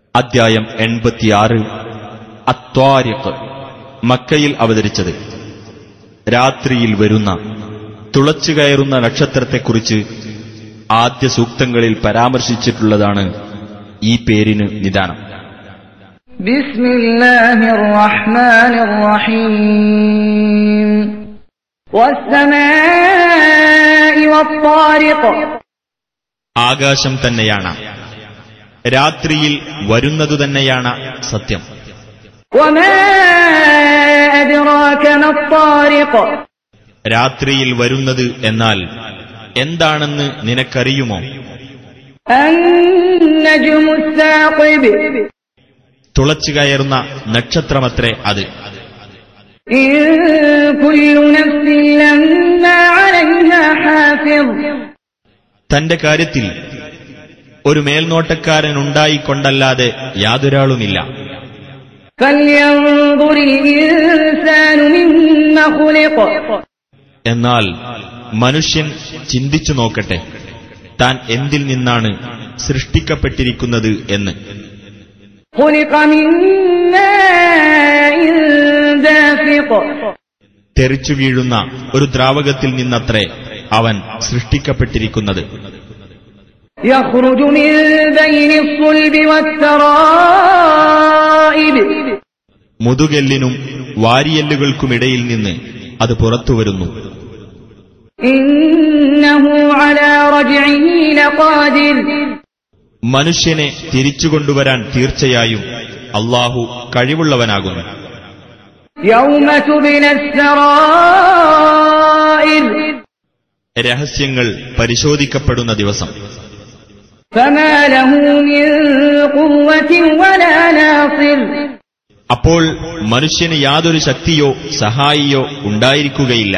അദ്ധ്യായം 86 അത്വാരിഖ്. മക്കയിൽ അവതരിച്ചത്. രാത്രിയിൽ വരുന്ന തുളച്ചുകയറുന്ന നക്ഷത്രത്തെക്കുറിച്ച് ആദ്യ സൂക്തങ്ങളിൽ പരാമർശിച്ചിട്ടുള്ളതാണ് ഈ പേരിന് നിദാനം. ബിസ്മില്ലാഹിർ റഹ്മാനിർ റഹീം. വസ്സമാഇ വത്താരിഖ്. ആകാശം തന്നെയാണ്, രാത്രിയിൽ വരുന്നതു തന്നെയാണ് സത്യം. വമാ അദ്റാക മത്താരിഖ്. രാത്രിയിൽ വരുന്നത് എന്നാൽ എന്താണെന്ന് നിനക്കറിയുമോ? അന്നജുമുസ് സാഖിബ്. തുളച്ചുകയറുന്ന നക്ഷത്രമത്രേ അത്. ഇൻ കുല്ലു നഫ്സിൻ ലമ്മാ അലൈഹാ ഹാഫിദ്. തന്റെ കാര്യത്തിൽ ഒരു മേൽനോട്ടക്കാരനുണ്ടായിക്കൊണ്ടല്ലാതെ യാതൊരാളുമില്ല. ഫൽയൻദുറിൽ ഇൻസാനു മിമ്മാ ഖുലിഖ. എന്നാൽ മനുഷ്യൻ ചിന്തിച്ചു നോക്കട്ടെ, താൻ എന്തിൽ നിന്നാണ് സൃഷ്ടിക്കപ്പെട്ടിരിക്കുന്നത് എന്ന്. ഖുലിഖ മിൻ മാഇൻ ദാഫിഖ്. തെറിച്ചു വീഴുന്ന ഒരു ദ്രാവകത്തിൽ നിന്നത്രേ അവൻ സൃഷ്ടിക്കപ്പെട്ടിരിക്കുന്നത്. യഖ്റുജു മിൻ ബൈനി സ്സുൽബി വത്തറായിബ്. മുതുകെല്ലിനും വാരിയെല്ലുകൾക്കുമിടയിൽ നിന്ന് അത് പുറത്തുവരുന്നു. ഇന്നഹു അലാ റജ്ഇഹി ലഖാദിർ. മനുഷ്യനെ തിരിച്ചുകൊണ്ടുവരാൻ തീർച്ചയായും അല്ലാഹു കഴിവുള്ളവനാകുന്നു. യൗമ തുബ്ലസ് സറായിർ. രഹസ്യങ്ങൾ പരിശോധിക്കപ്പെടുന്ന ദിവസം. ഫമാ ലഹു മിൻ ഖുവ്വത്തിൻ വലാ നാസിർ. അപ്പോൾ മനുഷ്യന് യാതൊരു ശക്തിയോ സഹായിയോ ഉണ്ടായിരിക്കുകയില്ല.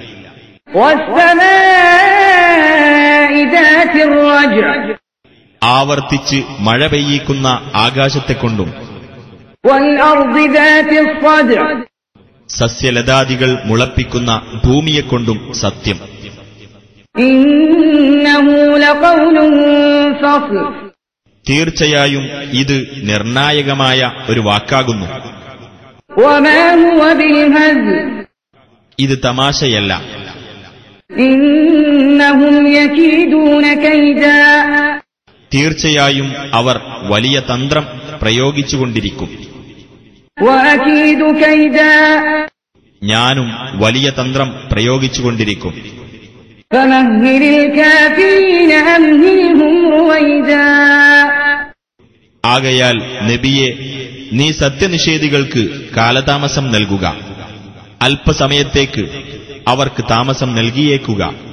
വസ്സമാഇ ദാതിർ റജ്അ. ആവർത്തിച്ച് മഴ പെയ്യിക്കുന്ന ആകാശത്തെക്കൊണ്ടും വൽ അർദി ദാതിസ് സദ്അ. സസ്യലതാദികൾ മുളപ്പിക്കുന്ന ഭൂമിയെക്കൊണ്ടും സത്യം. ഇന്നഹു ലഖൗലുൻ ഫസ്ൽ. തീർച്ചയായും ഇത് നിർണായകമായ ഒരു വാക്കാകുന്നു. വമാ ഹുവ ബിൽഹസ്ൽ. ഇത് തമാശയല്ല. ഇന്നഹും യകീദൂന കൈദാ. തീർച്ചയായും അവർ വലിയ തന്ത്രം പ്രയോഗിച്ചുകൊണ്ടിരിക്കും. വഅകീദു കൈദാ. ഞാനും വലിയ തന്ത്രം പ്രയോഗിച്ചുകൊണ്ടിരിക്കും. ഫമഹ്ഹിലിൽ കാഫിരീന അംഹിൽഹും റുവൈദാ. ആകയാൽ നബിയെ, നീ സത്യനിഷേധികൾക്ക് കാലതാമസം നൽകുക. അല്പസമയത്തേക്ക് അവർക്ക് താമസം നൽകിയേക്കുക.